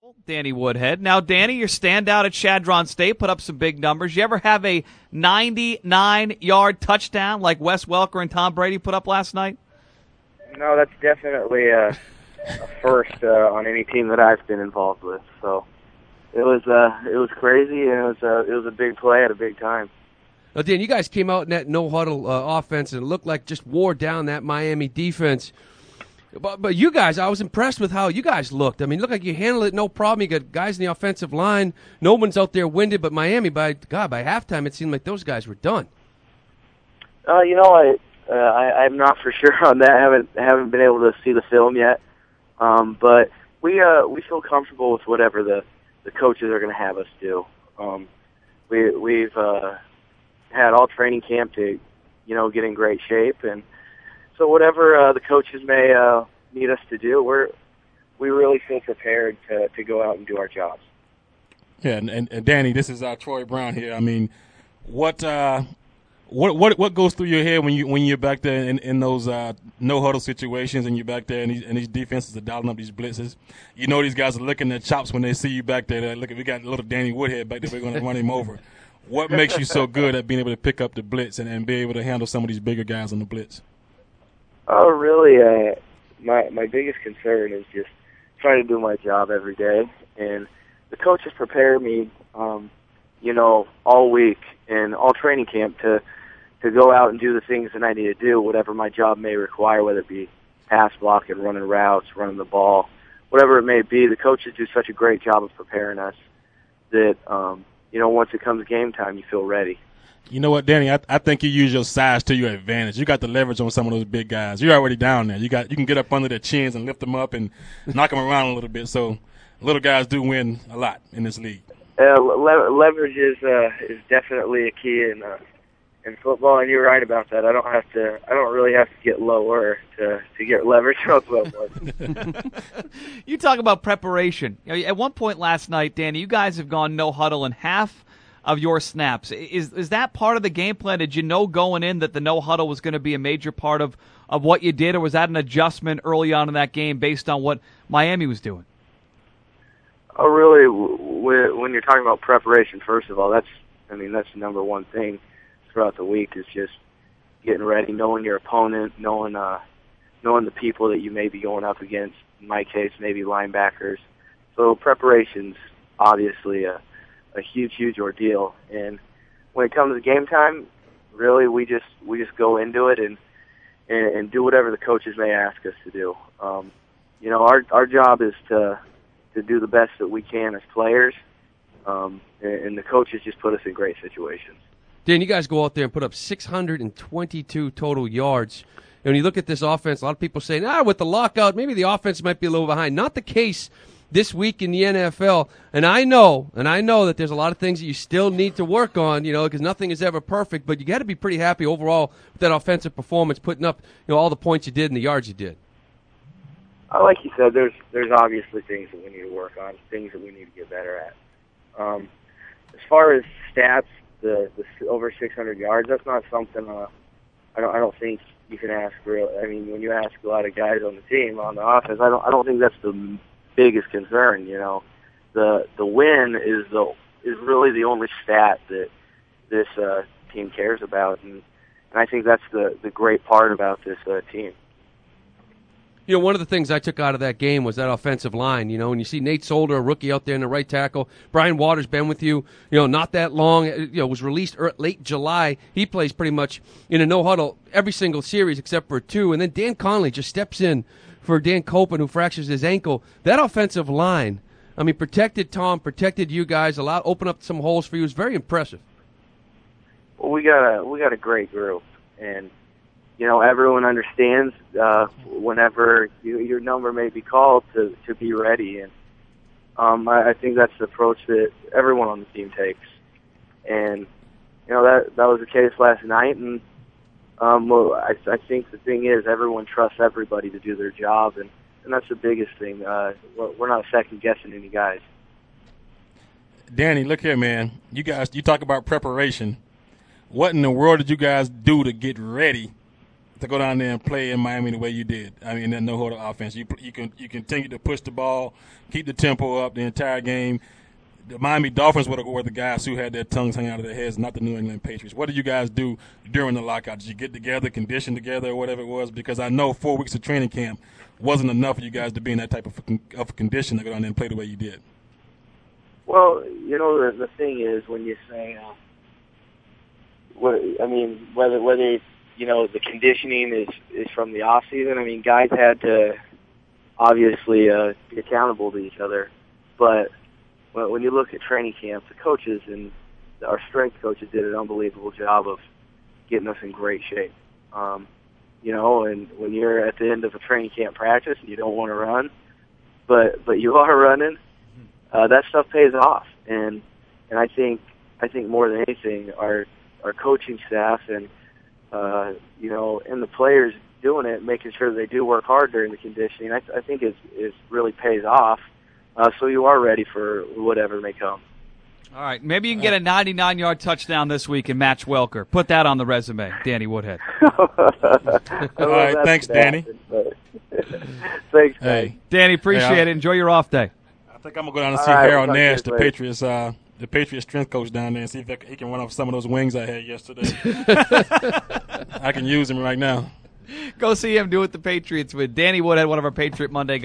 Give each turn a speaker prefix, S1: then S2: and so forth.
S1: Danny Woodhead. Now, Danny, your standout at Chadron State put up some big numbers. You ever have a 99-yard touchdown like Wes Welker and Tom Brady put up last night?
S2: No, that's definitely a first on any team that I've been involved with. So it was crazy, and it was a big play at a big time.
S3: Now, Dan, you guys came out in that no-huddle offense, and it looked like just wore down that Miami defense. But you guys, I was impressed with how you guys looked. I mean, look like you handled it no problem. You got guys in the offensive line. No one's out there winded, but Miami, by halftime, it seemed like those guys were done.
S2: I'm not for sure on that. I haven't been able to see the film yet. But we feel comfortable with whatever the coaches are going to have us do. We've had all training camp to, get in great shape, and so whatever the coaches may need us to do, we really feel prepared to go out and do our jobs.
S4: Yeah, and Danny, this is Troy Brown here. I mean, what goes through your head when you're back there in those no huddle situations, and you're back there and these defenses are dialing up these blitzes? You know these guys are licking their chops when they see you back there. They're, look, we got little Danny Woodhead back there. We're going to run him over. What makes you so good at being able to pick up the blitz and be able to handle some of these bigger guys on the blitz?
S2: Oh, really? My biggest concern is just trying to do my job every day, and the coaches prepare me, all week and all training camp to go out and do the things that I need to do, whatever my job may require, whether it be pass blocking, running routes, running the ball, whatever it may be. The coaches do such a great job of preparing us that, once it comes game time, you feel ready.
S4: You know what, Danny? I think you use your size to your advantage. You got the leverage on some of those big guys. You're already down there. You can get up under their chins and lift them up and knock them around a little bit. So little guys do win a lot in this league.
S2: Leverage is definitely a key in football, and you're right about that. I don't really have to get lower to get leverage on football.
S1: You talk about preparation. At one point last night, Danny, you guys have gone no huddle in half of your snaps. Is that part of the game plan? Did you know going in that the no huddle was going to be a major part of what you did, or was that an adjustment early on in that game based on what Miami was doing?
S2: Oh, really? When you're talking about preparation, first of all, that's the number one thing throughout the week is just getting ready, knowing your opponent, knowing the people that you may be going up against. In my case, maybe linebackers. So preparation's obviously a huge ordeal, and when it comes to game time, really we just go into it and do whatever the coaches may ask us to do. Our job is to do the best that we can as players, and the coaches just put us in great situations.
S3: Dan, you guys go out there and put up 622 total yards. And when you look at this offense, a lot of people say, with the lockout, maybe the offense might be a little behind. Not the case this week in the NFL, and I know that there's a lot of things that you still need to work on, because nothing is ever perfect, but you got to be pretty happy overall with that offensive performance, putting up, all the points you did and the yards you did.
S2: Like you said, there's obviously things that we need to work on, things that we need to get better at. As far as stats, the over 600 yards, that's not something I don't think you can ask. When you ask a lot of guys on the team on the offense, I don't think that's the biggest concern. The win is really the only stat that this team cares about, and I think that's the great part about this team.
S3: One of the things I took out of that game was that offensive line. When you see Nate Solder, a rookie out there in the right tackle, Brian Waters been with you, not that long, was released late July. He plays pretty much in a no-huddle every single series except for two. And then Dan Conley just steps in for Dan Copen, who fractures his ankle. That offensive line, protected Tom, protected you guys, opened up some holes for you. It was very impressive.
S2: Well, we got a great group, and everyone understands whenever your number may be called to be ready, and I think that's the approach that everyone on the team takes, and that was the case last night, and I think the thing is everyone trusts everybody to do their job, and that's the biggest thing. We're not second guessing any guys.
S4: Danny, look here, man. You talk about preparation. What in the world did you guys do to get ready to go down there and play in Miami the way you did? I mean, that no-huddle offense. You continue to push the ball, keep the tempo up the entire game. The Miami Dolphins were the guys who had their tongues hanging out of their heads, not the New England Patriots. What did you guys do during the lockout? Did you get together, condition together, or whatever it was? Because I know 4 weeks of training camp wasn't enough for you guys to be in that type of condition to go down there and play the way you did.
S2: Well, the thing is when you say, whether the conditioning is from the off season. I mean, guys had to obviously be accountable to each other, but when you look at training camp, the coaches and our strength coaches did an unbelievable job of getting us in great shape. And when you're at the end of a training camp practice and you don't want to run, but you are running, that stuff pays off. And I think more than anything, our coaching staff and and the players doing it, making sure they do work hard during the conditioning, I think is really pays off. So you are ready for whatever may come.
S1: All right, maybe you can get a 99-yard touchdown this week and match Welker. Put that on the resume, Danny Woodhead.
S4: All right, thanks, Danny.
S2: Thanks,
S4: hey,
S1: Danny, appreciate it. Enjoy your off day.
S4: I think I'm gonna go down and see Harold Nash, the Patriots strength coach down there, and see if he can run off some of those wings I had yesterday. I can use him right now.
S1: Go see him do it the Patriots with Danny Woodhead, one of our Patriot Monday guys.